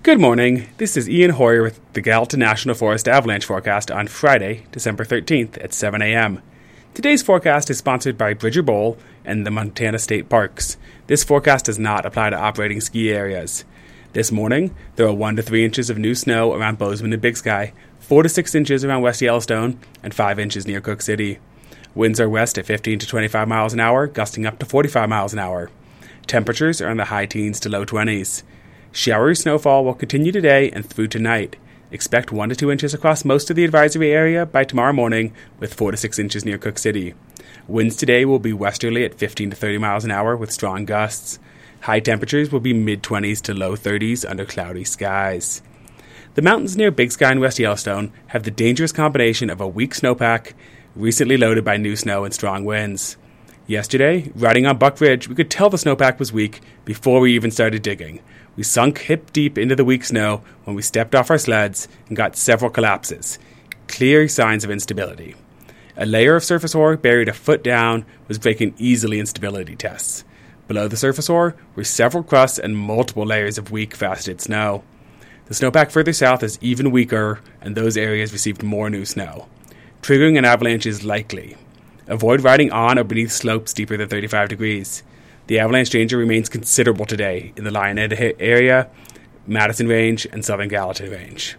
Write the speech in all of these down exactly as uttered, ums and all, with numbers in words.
Good morning, this is Ian Hoyer with the Gallatin National Forest Avalanche Forecast on Friday, December thirteenth at seven a.m. Today's forecast is sponsored by Bridger Bowl and the Montana State Parks. This forecast does not apply to operating ski areas. This morning, there are one to three inches of new snow around Bozeman and Big Sky, four to six inches around West Yellowstone, and five inches near Cook City. Winds are west at fifteen to twenty-five miles an hour, gusting up to forty-five miles an hour. Temperatures are in the high teens to low twenties. Showery snowfall will continue today and through tonight. Expect one to two inches across most of the advisory area by tomorrow morning, with four to six inches near Cook City. Winds today will be westerly at fifteen to thirty miles an hour with strong gusts. High temperatures will be mid-twenties to low thirties under cloudy skies. The mountains near Big Sky and West Yellowstone have the dangerous combination of a weak snowpack, recently loaded by new snow and strong winds. Yesterday, riding on Buck Ridge, we could tell the snowpack was weak before we even started digging. We sunk hip deep into the weak snow when we stepped off our sleds and got several collapses, clear signs of instability. A layer of surface ore buried a foot down was breaking easily in stability tests. Below the surface ore were several crusts and multiple layers of weak, faceted snow. The snowpack further south is even weaker, and those areas received more new snow. Triggering an avalanche is likely. Avoid riding on or beneath slopes deeper than thirty-five degrees. The avalanche danger remains considerable today in the Lionhead area, Madison Range, and Southern Gallatin Range.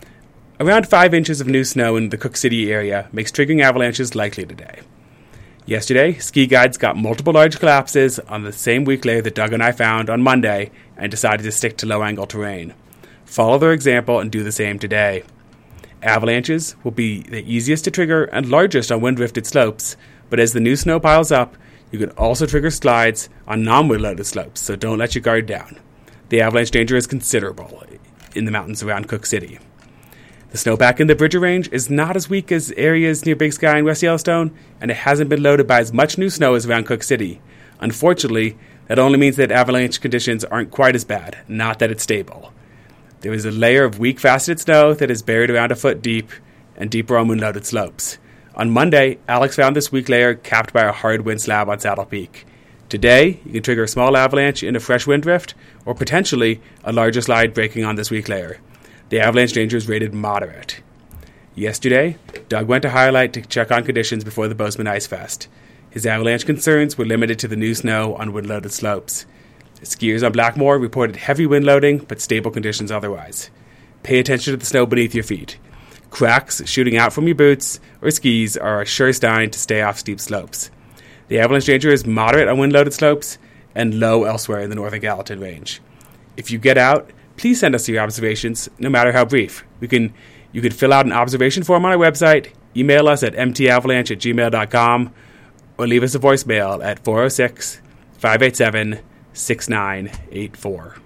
Around five inches of new snow in the Cook City area makes triggering avalanches likely today. Yesterday, ski guides got multiple large collapses on the same weak layer that Doug and I found on Monday and decided to stick to low-angle terrain. Follow their example and do the same today. Avalanches will be the easiest to trigger and largest on wind-rifted slopes, but as the new snow piles up, you could also trigger slides on non-wind-loaded slopes, so don't let your guard down. The avalanche danger is considerable in the mountains around Cook City. The snowpack in the Bridger Range is not as weak as areas near Big Sky and West Yellowstone, and it hasn't been loaded by as much new snow as around Cook City. Unfortunately, that only means that avalanche conditions aren't quite as bad, not that it's stable. There is a layer of weak, faceted snow that is buried around a foot deep and deeper on wind-loaded slopes. On Monday, Alex found this weak layer capped by a hard wind slab on Saddle Peak. Today, you can trigger a small avalanche in a fresh wind drift, or potentially a larger slide breaking on this weak layer. The avalanche danger is rated moderate. Yesterday, Doug went to Highlight to check on conditions before the Bozeman Ice Fest. His avalanche concerns were limited to the new snow on wind-loaded slopes. Skiers on Blackmore reported heavy wind loading, but stable conditions otherwise. Pay attention to the snow beneath your feet. Cracks shooting out from your boots or skis are a sure sign to stay off steep slopes. The avalanche danger is moderate on wind-loaded slopes and low elsewhere in the Northern Gallatin Range. If you get out, please send us your observations, no matter how brief. We can, you can fill out an observation form on our website, email us at m t avalanche at gmail dot com, or leave us a voicemail at four oh six, five eight seven, six nine eight four.